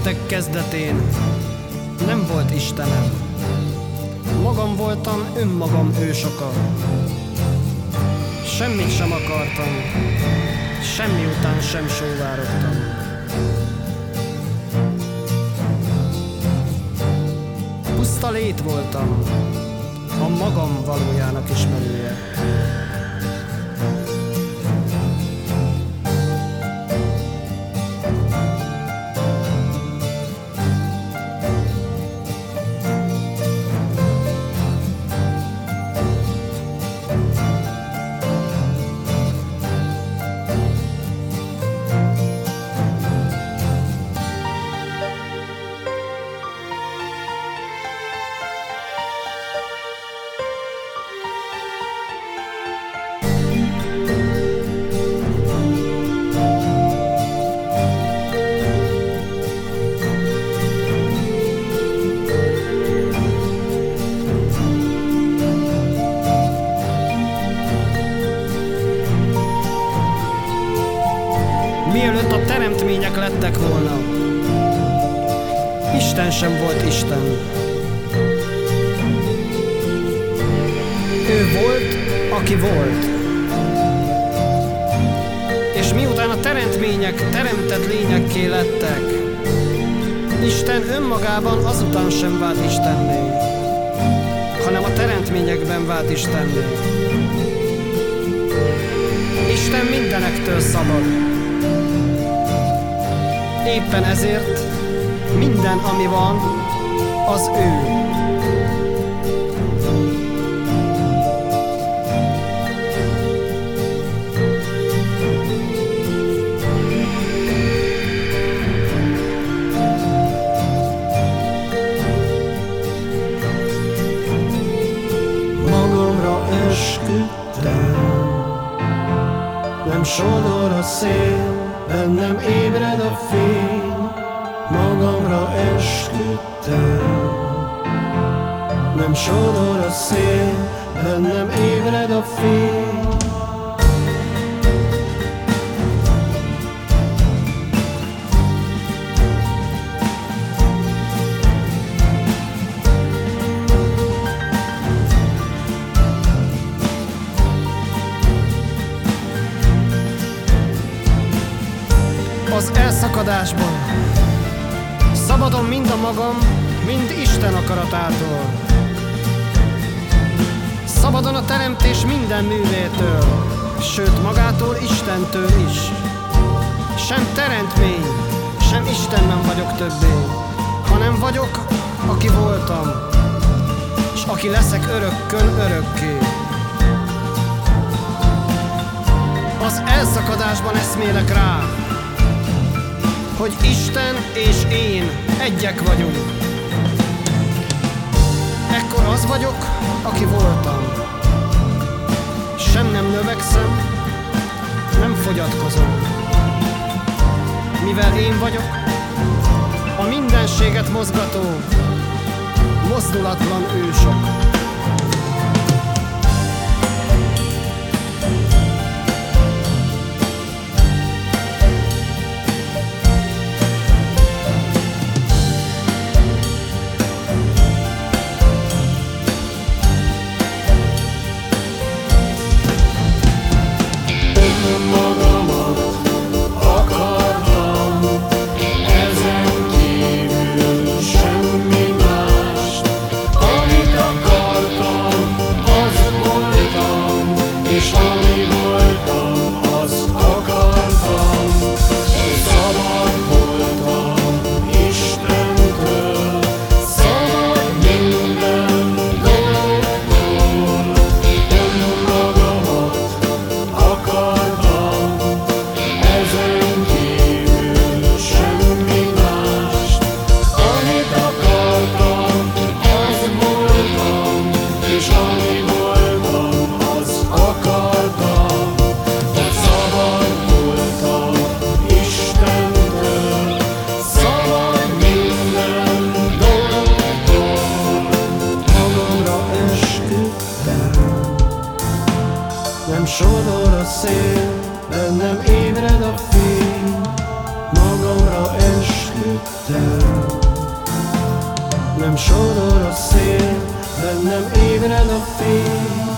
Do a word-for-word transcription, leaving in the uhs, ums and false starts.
Kezdetek kezdetén nem volt Istenem. Magam voltam önmagam ősoka. Semmit sem akartam, semmi után sem sóvárogtam. Puszta lét voltam, a magam valójának ismerője. Mielőtt a teremtmények lettek volna, Isten sem volt Isten. Ő volt, aki volt. És miután a teremtmények teremtett lényekké lettek, Isten önmagában azután sem vált Istenné, hanem a teremtményekben vált Istenné. Isten mindenektől szabad. Éppen ezért minden, ami van, az ő. Magamra esküdtem, nem sodor a szél, bennem ébred a fény. Magamra esküdtem, nem sodor a szél, bennem ébred a fény. Az elszakadásban szabadon mind a magam, mind Isten akaratától. Szabadon a teremtés minden művétől, sőt magától, Istentől is. Sem teremtmény, sem Isten nem vagyok többé, hanem vagyok, aki voltam, és aki leszek örökkön örökké. Az elszakadásban eszmélek rá, hogy Isten és én egyek vagyunk. Ekkor az vagyok, aki voltam. Sem nem növekszem, nem fogyatkozom. Mivel én vagyok, a mindenséget mozgató, mozdulatlan ősök. Ezen kívül semmi mást, amit akar. Nem sodor a szél, bennem ébred a fény.